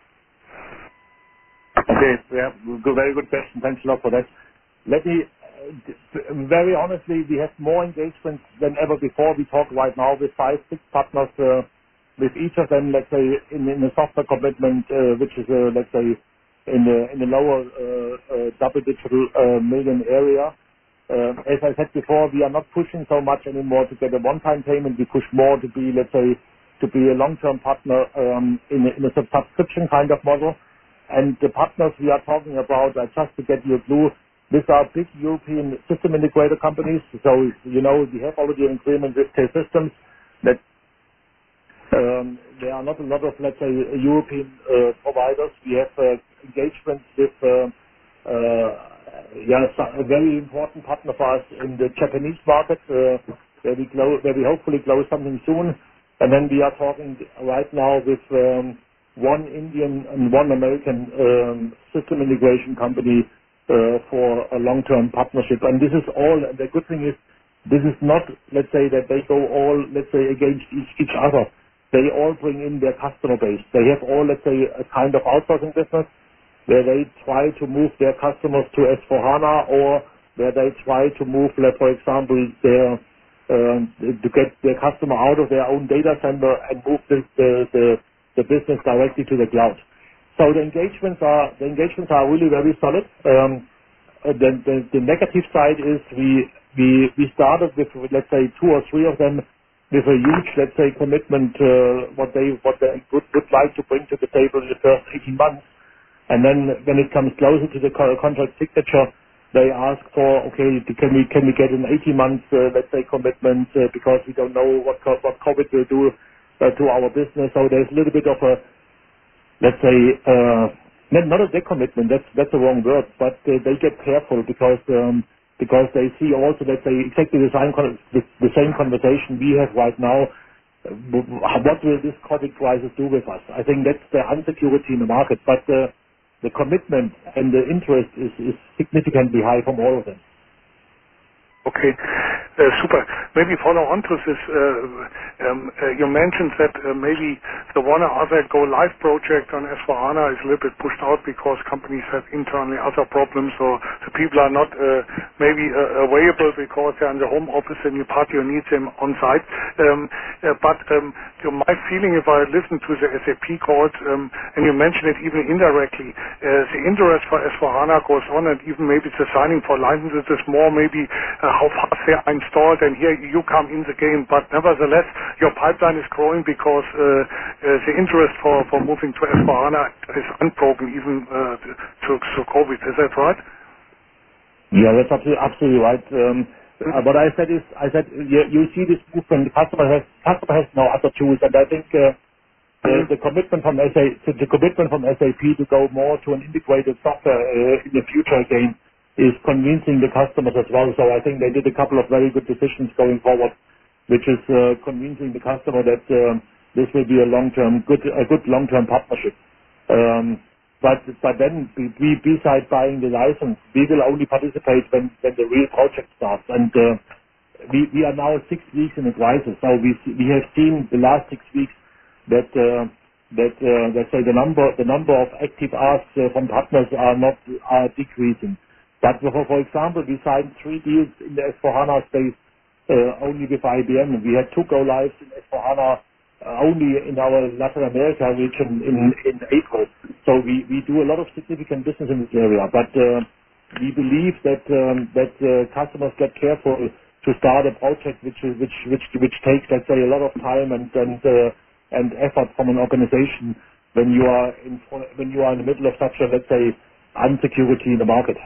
Okay, yeah, very good question. Thanks a lot for that. Let me, very honestly, we have more engagement than ever before. We talk right now with 5-6 partners, with each of them, let's say, in a software commitment, which is, let's say, in the lower double-digit million area. As I said before, we are not pushing so much anymore to get a one-time payment. We push more to be, let's say, to be a long-term partner in a subscription kind of model. And the partners we are talking about, just to get you a clue, these are big European system integrator companies. So, you know, we have already an agreement with T-Systems that there are not a lot of, let's say, European providers. We have engagements with a very important partner for us in the Japanese market, where we hopefully close something soon. And then we are talking right now with one Indian and one American system integration company for a long-term partnership. And this is all, the good thing is, this is not, let's say, that they go all, let's say, against each other. They all bring in their customer base. They have all, let's say, a kind of outsourcing business where they try to move their customers to S4HANA, or where they try to move, for example, to get their customer out of their own data center and move the business directly to the cloud. So the engagements are really very solid. The negative side is we started with, let's say, 2 or 3 of them with a huge, let's say, commitment, what they would like to bring to the table in the first 18 months. And then when it comes closer to the contract signature, they ask for, okay, can we get an 18 months, let's say, commitment, because we don't know what COVID will do to our business. So there's a little bit of a, let's say, not a decommitment, that's the wrong word, but they get careful because they see also, let's say, exactly the same conversation we have right now. What will this COVID crisis do with us? I think that's the insecurity in the market, but the commitment and the interest is significantly high from all of them. Okay, super. Maybe follow on to this. You mentioned that maybe the one or other go-live project on S4HANA is a little bit pushed out because companies have internally other problems, or the people are not maybe available because they're in the home office and you partly need them on site. But my feeling, if I listen to the SAP calls, and you mentioned it even indirectly, the interest for S4HANA goes on, and even maybe the signing for licenses is more maybe how fast they are installed, and here you come in the game. But nevertheless, your pipeline is growing because the interest for moving to S4HANA is unbroken even to COVID. Is that right? Yeah, that's absolutely right. What I said you see this movement. The customer has no other choice, and I think The commitment from SAP to go more to an integrated software in the future again is convincing the customers as well. So I think they did a couple of very good decisions going forward, which is convincing the customer that this will be a good long-term partnership. But then, besides buying the license, we will only participate when the real project starts. And we are now 6 weeks in a crisis. So we have seen the last 6 weeks that let's say the number of active asks from partners are decreasing. But for example, we signed 3 deals in the S4HANA space only with IBM. We had 2 go lives in S4HANA only in our Latin America region in April. So we do a lot of significant business in this area. But we believe that customers get careful to start a project which takes, let's say, a lot of time and effort from an organization when you are in the middle of such a, let's say, insecurity in the market.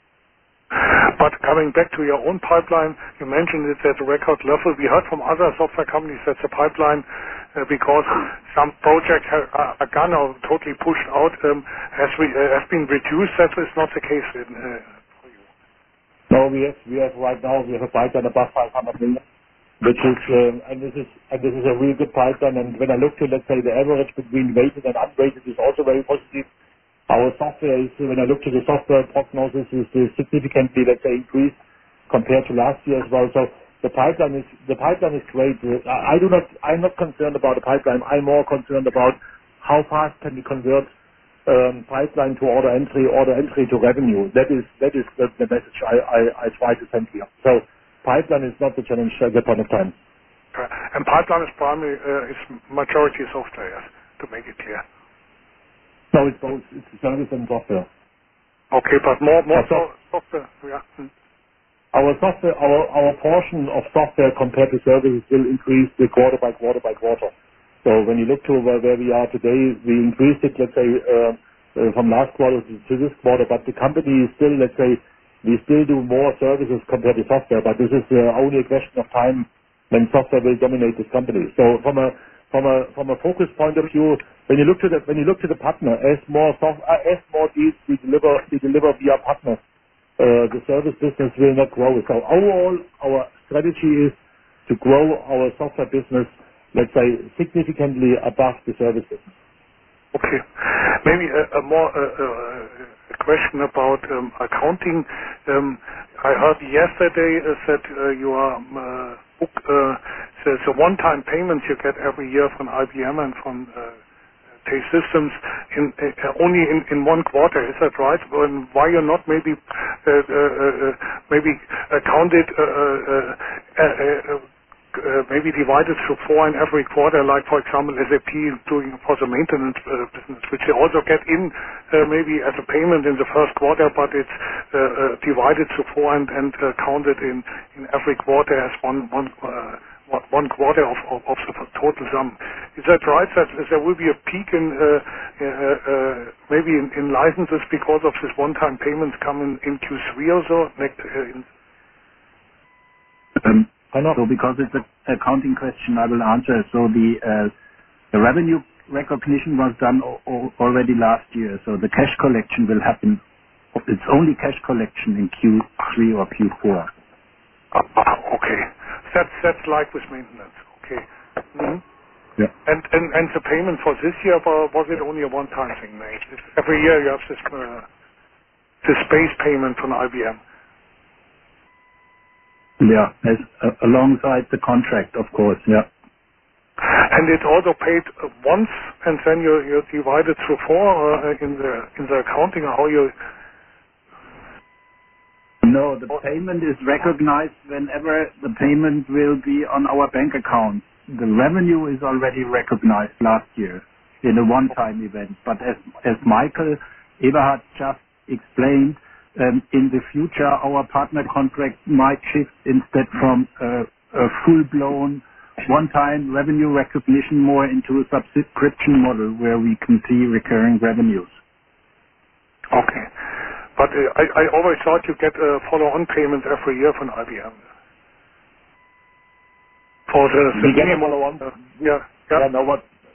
But coming back to your own pipeline, you mentioned it's at a record level. We heard from other software companies that the pipeline, because some projects are gone or totally pushed out, has been reduced. That is not the case for you. No, we have right now a pipeline above 500 million, which is and this is a really good pipeline. And when I look to, let's say, the average between weighted and unweighted is also very positive. Our software is, when I look to the software prognosis, is significantly, let's say, increased compared to last year as well. So the pipeline is great. I'm not concerned about the pipeline. I'm more concerned about how fast can we convert pipeline to order entry to revenue. That is the message I try to send here. So pipeline is not the challenge at that point of time. Okay. And pipeline is primary, is majority software, yes, to make it clear. No, it's both. It's service and software. Okay, but more software. Yeah. Our software, our portion of software compared to services will increase quarter by quarter. So when you look to where we are today, we increased it, let's say, from last quarter to this quarter. But the company is still, let's say, we still do more services compared to software. But this is only a question of time when software will dominate this company. So from a focus point of view, when you look to the partner, as more deals we deliver via partners, the service business will not grow. So overall, our strategy is to grow our software business, let's say, significantly above the service business. Okay, maybe a question about accounting. I heard yesterday that you are the one-time payments you get every year from IBM and from T-Systems only in one quarter. Is that right? Why you're not maybe counted maybe divided through 4 in every quarter, like for example SAP doing for the maintenance business, which they also get in maybe as a payment in the first quarter, but it's divided through 4 and counted in every quarter as one quarter of the total sum. Is that right? That there will be a peak in maybe in licenses because of this one-time payments coming in Q3 or so? So because it's an accounting question, I will answer. So the revenue recognition was done already last year. So the cash collection will happen. It's only cash collection in Q3 or Q4. Okay. That's like with maintenance. Okay. Mm-hmm. Yeah. And the payment for this year, was it only a one-time thing made? Every year you have this base payment from IBM. Yeah, alongside the contract, of course. Yeah. And it's also paid once, and then you divide it through 4 or in the accounting, or how you? No, the payment is recognized whenever the payment will be on our bank account. The revenue is already recognized last year in a one-time event. But as Michael Eberhard just explained, in the future our partner contract might shift instead from a full-blown one-time revenue recognition more into a subscription model where we can see recurring revenues. Okay. But I always thought you get follow-on payments every year from IBM. For the we get a follow-on. Yeah. Yeah. No,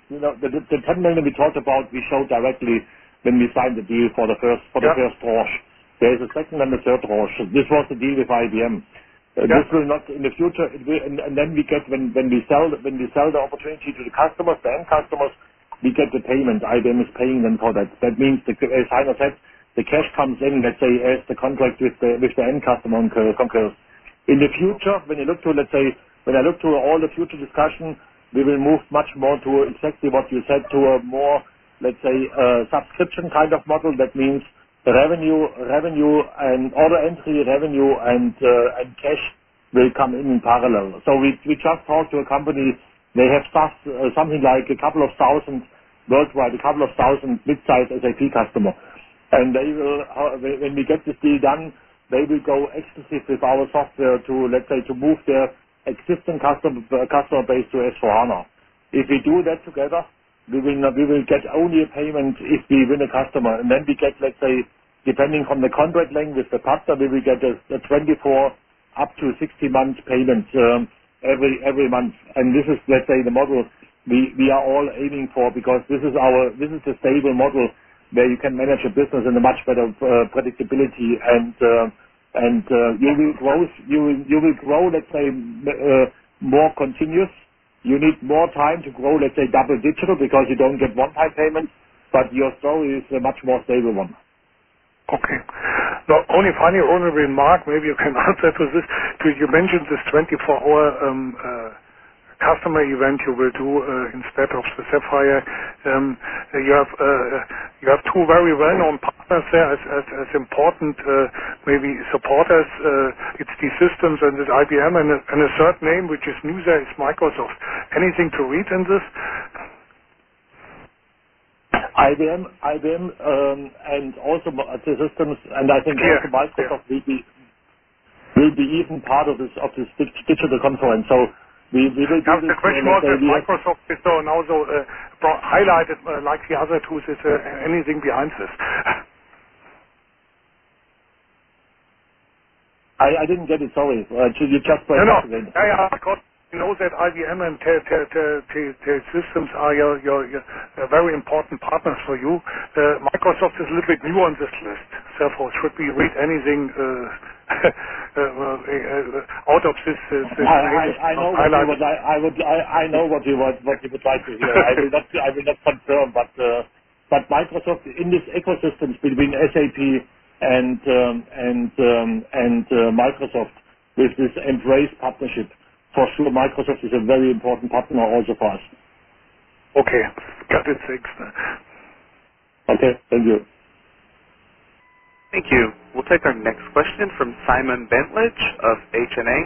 the 10 million we talked about, we showed directly when we signed the deal for the first tranche. There is a second and a third tranche. This was the deal with IBM. This will not in the future. It will, and then we get when we sell the opportunity to the customers, the end customers, we get the payment. IBM is paying them for that. That means, as Heiner said, the cash comes in, let's say, as the contract with the end customer concurs. In the future, when I look to all the future discussion, we will move much more to exactly what you said, to a more, let's say, subscription kind of model. That means revenue and order entry revenue and cash will come in parallel. So we just talked to a company. They have something like a couple of thousand worldwide, a couple of thousand mid-sized SAP customer, and they will, when we get this deal done, they will go exclusive with our software to, let's say, to move their existing customer base to S4HANA. If we do that together, we will get only a payment if we win a customer, and then we get, let's say, depending on the contract length with the partner, we will get a 24 up to 60 months payment every month. And this is, let's say, the model we are all aiming for, because this is a stable model where you can manage a business in a much better predictability, and you will grow, let's say, more continuous. You need more time to grow, let's say, double digital, because you don't get one-time payment, but your story is a much more stable one. Okay. Now, only remark, maybe you can answer to this. You mentioned this 24-hour customer event you will do instead of the Sapphire. You have two very well-known partners there as important maybe supporters. It's T-Systems and it's IBM, and a third name which is new there is Microsoft. Anything to read in this? IBM, and also T-Systems, and I think also Microsoft will be even part of this digital conference. So we will do this. The question was that Microsoft is now highlighted like the other two. Is anything behind this? I didn't get it. Sorry, you just broke up again. Because you know that IBM and T-Systems are your very important partners for you. Microsoft is a little bit new on this list. Therefore, should we read anything out of this? I know what you would like to hear. I will not confirm, but Microsoft in this ecosystem between SAP and Microsoft with this Embrace partnership. For sure, Microsoft is a very important partner also for us. Okay, got it. Thanks. Okay, thank you. Thank you. We'll take our next question from Simon Bentledge of HNA.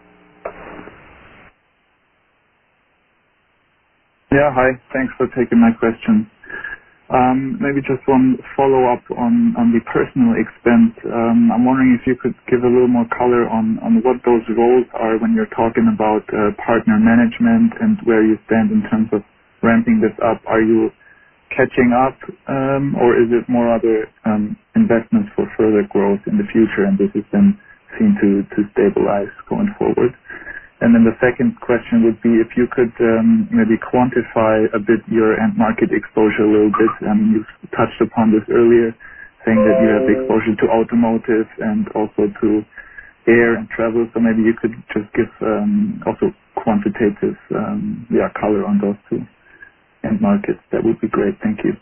Yeah, hi. Thanks for taking my question. Maybe just one follow-up on the personal expense. I'm wondering if you could give a little more color on what those roles are when you're talking about partner management and where you stand in terms of ramping this up. Are you catching up, or is it more other investments for further growth in the future, and this is then seen to stabilize going forward? And then the second question would be if you could maybe quantify a bit your end market exposure a little bit. You've touched upon this earlier, saying that you have exposure to automotive and also to air and travel. So maybe you could just give also quantitative color on those two end markets. That would be great. Thank you.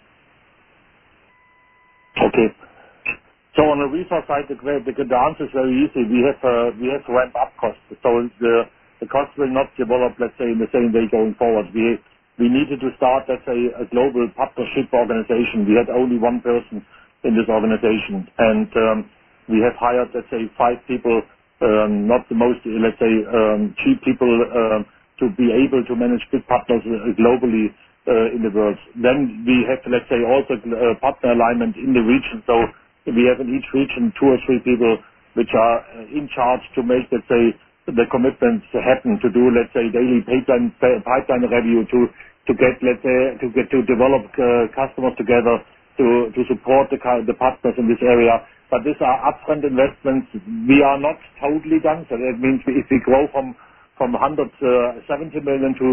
Okay. So on the resource side, the answer is very easy. We have ramp up costs. So the costs will not develop, let's say, in the same way going forward. We needed to start, let's say, a global partnership organization. We had only one person in this organization, and we have hired, let's say, 5 people, not the most, let's say, cheap people, to be able to manage big partners globally in the world. Then we have, let's say, also partner alignment in the region. So we have in each region 2 or 3 people which are in charge to make, let's say, the commitments happen, to do, let's say, daily pipeline review, to get, let's say, to develop customers together, to support the partners in this area. But these are upfront investments. We are not totally done. So that means if we grow from 170 million to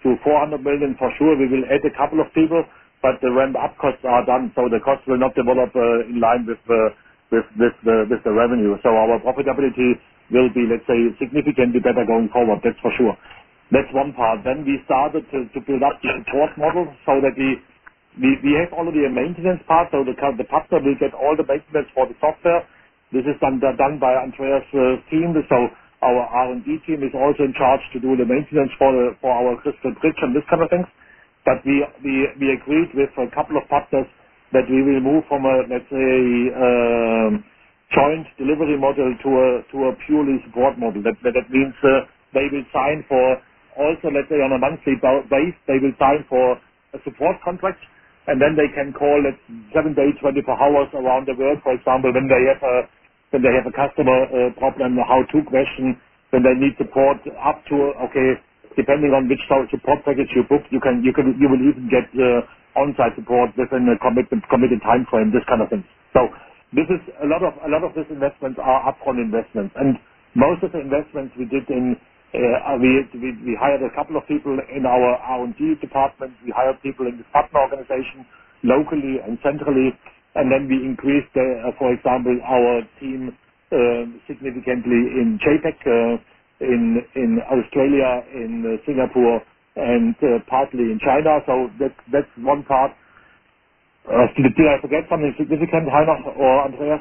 to 400 million for sure. We will add a couple of people, but the ramp-up costs are done, so the costs will not develop in line with the revenue. So our profitability will be, let's say, significantly better going forward. That's for sure. That's one part. Then we started to build up the support model so that we have already a maintenance part, so the partner will get all the maintenance for the software. This is done by Andreas' team. So our R&D team is also in charge to do the maintenance for our Crystal Bridge and this kind of things. But we agreed with a couple of partners that we will move from a, let's say, joint delivery model to a purely support model. That means they will sign for also, let's say, on a monthly base, they will sign for a support contract, and then they can call it 7 days, 24 hours around the world. For example, when they have a customer problem, a how-to question, when they need support up to, depending on which support package you book, you will even get on-site support within a committed time frame, this kind of thing. So this is a lot of these investments are upfront investments, and most of the investments we did in we hired a couple of people in our R&D department. We hired people in the partner organization locally and centrally, and then we increased, for example, our team significantly in JPEG, in Australia, in Singapore, and partly in China. So that's one part. Did I forget something significant, Heiner or Andreas?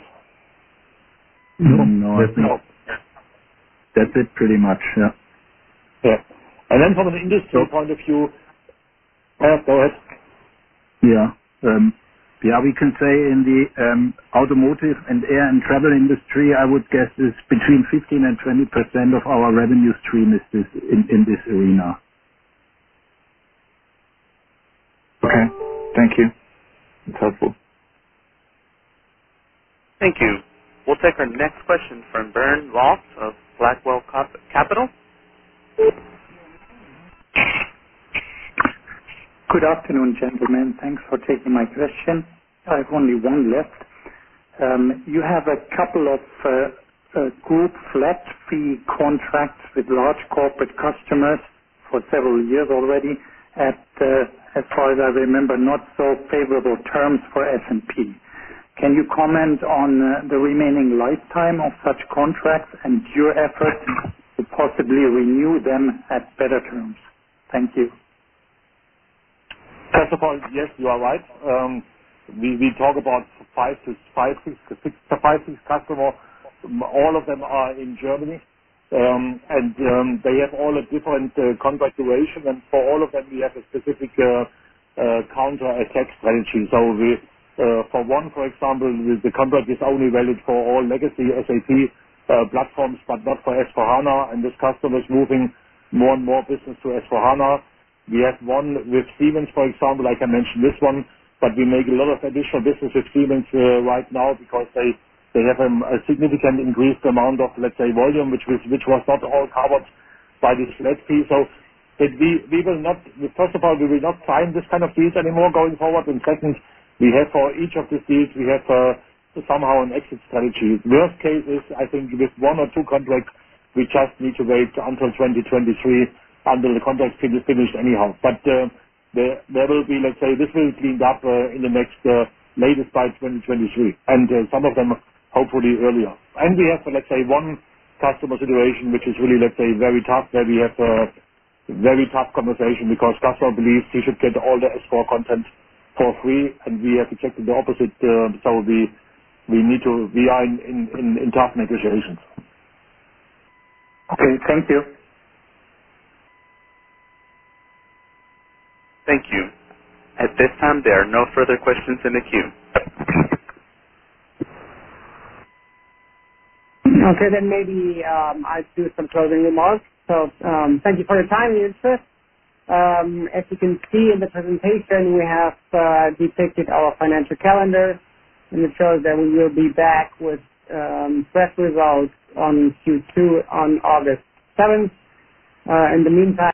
No, I think that's it pretty much. Yeah. Yeah. And then from an industry point of view, go ahead. Yeah. We can say in the automotive and air and travel industry, I would guess is between 15 and 20% of our revenue stream is this in this arena. Okay. Thank you. It's helpful. Thank you. We'll take our next question from Bernd Voss of Blackwell Capital. Good afternoon, gentlemen. Thanks for taking my question. I have only one left. You have a couple of group flat fee contracts with large corporate customers for several years already at, as far as I remember, not so favorable terms for S&P. Can you comment on the remaining lifetime of such contracts and your efforts to possibly renew them at better terms? Thank you. First of all, yes, you are right. We talk about five, six customers. All of them are in Germany, and they have all a different contract duration. And for all of them, we have a specific counter-attack strategy. So for one, for example, the contract is only valid for all legacy SAP platforms, but not for S4HANA. And this customer is moving more and more business to S4HANA. We have one with Siemens, for example. I can mention this one, but we make a lot of additional business with Siemens right now because they have a significant increased amount of, let's say, volume, which was not all covered by this flat fee. So that we will not. First of all, we will not sign this kind of deals anymore going forward. And second, we have for each of these deals we have somehow an exit strategy. Worst case is, I think, with one or two contracts, we just need to wait until 2023. Until the contract is finished anyhow. But there will be, let's say, this will be cleaned up in the next latest by 2023. And some of them hopefully earlier. And we have, let's say, one customer situation which is really, let's say, very tough, where we have a very tough conversation because customer believes he should get all the S4 content for free, and we have exactly the opposite. So we are in tough negotiations. Okay, thank you. Thank you. At this time, there are no further questions in the queue. Okay, then maybe I'll do some closing remarks. So thank you for your time and your interest. As you can see in the presentation, we have depicted our financial calendar, and it shows that we will be back with fresh results on Q2 on August 7th. In the meantime,